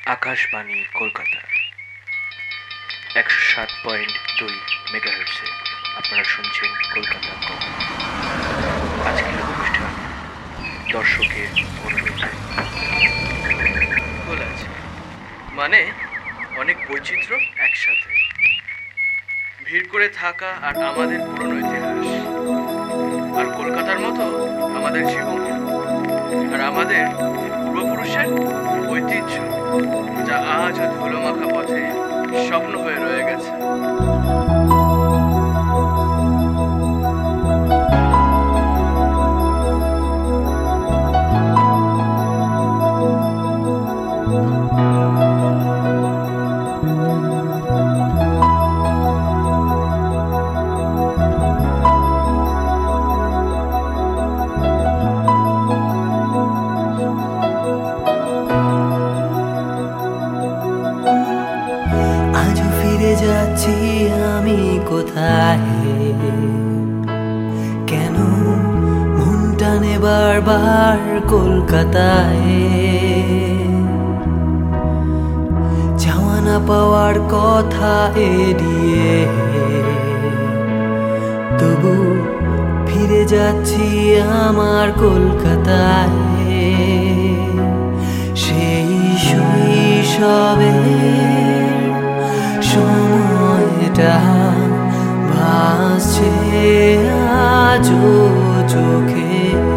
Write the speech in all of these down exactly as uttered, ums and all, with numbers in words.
আকাশবাণী কলকাতা একশো সাত পয়েন্ট দুই মেগাহার্টসে আপনারা শুনছেন কলকাতা কম। আজকের অনুষ্ঠান দর্শকের অনুরোধে আছে, মানে অনেক বৈচিত্র্য একসাথে ভিড় করে থাকা, আর আমাদের পুরনো ইতিহাস, আর কলকাতার মতো আমাদের জীবন, আর আমাদের পূর্বপুরুষের ঐতিহ্য, যা আজও ধুলোমাখা পথে স্বপ্ন হয়ে রয়ে গেছে। যাচ্ছি আমি কোথায়, কেন মন টানে বারবার কলকাতায়? চাওয়া না পাওয়ার কথা এড়িয়ে তবু ফিরে যাচ্ছি আমার কলকাতায়। সেই শৈশবে সময়টা ভাসছে আজও চোখে,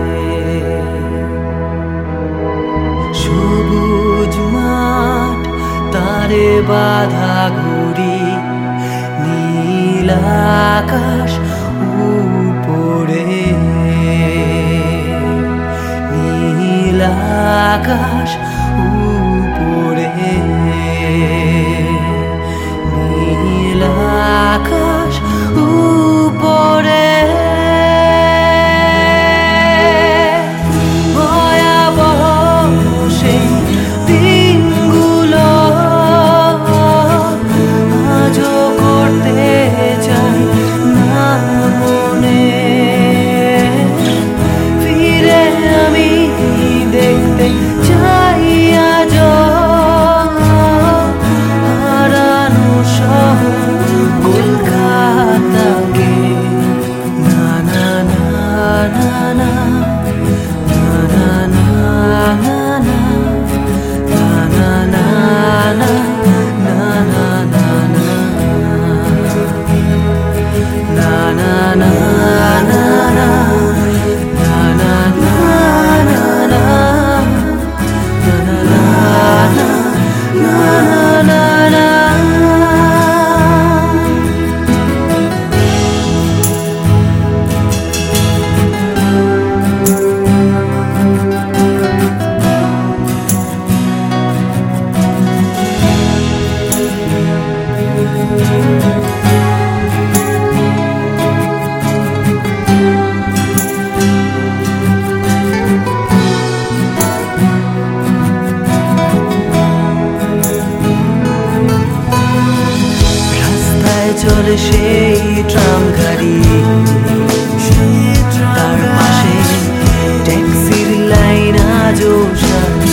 সবুজ মাঠ, তারে বাঁধা ঘুড়ি, নীল আকাশ উপরে, নীল আকাশ উপরে, নীল আকাশ উপরে। ভয়াবহ সেই দিনগুলো আজও করতে চাই না মনে, ফিরে আমি দেখতে চাই আজও কলকাতাকে। না না না না না না না না না না না না না চলে সেই ট্রাম গাড়ি, তার পাশে ট্যাক্সির লাইন আজও সারি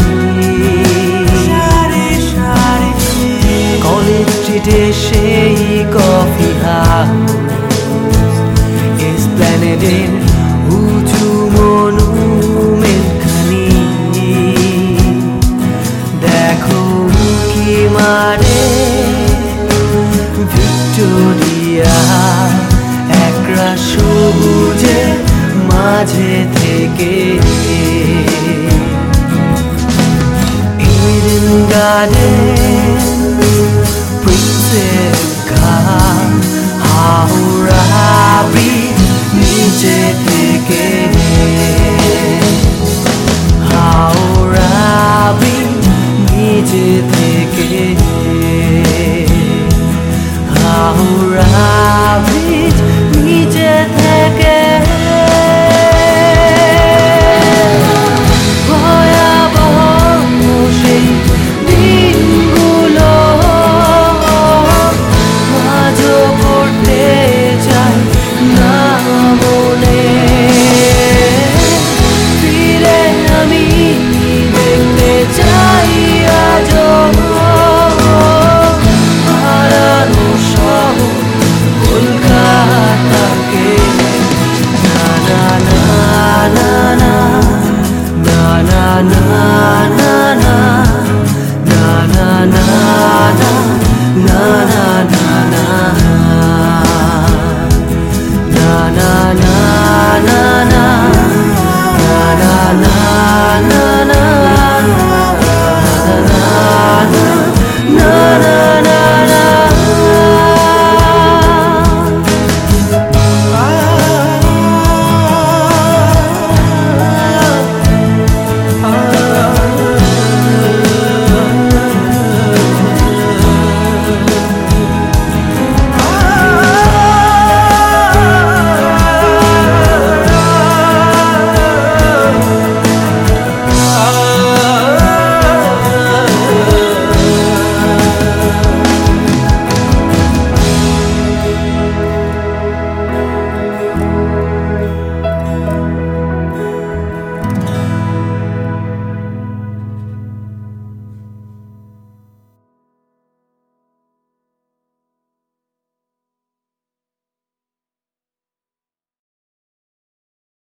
সারি, কলেজ স্ট্রিটে সেই কফি হাউস, এসপ্ল্যানেডে উঁচু মনুমেন্ট খানি, দেখো কি মারে ভিক্টোরিয়া একরা সবুজে মাঝে থেকে, ইডেন গার্ডেন, প্রিন্সেস ঘাট, হাওড়া ব্রিজ নিচে থেকে।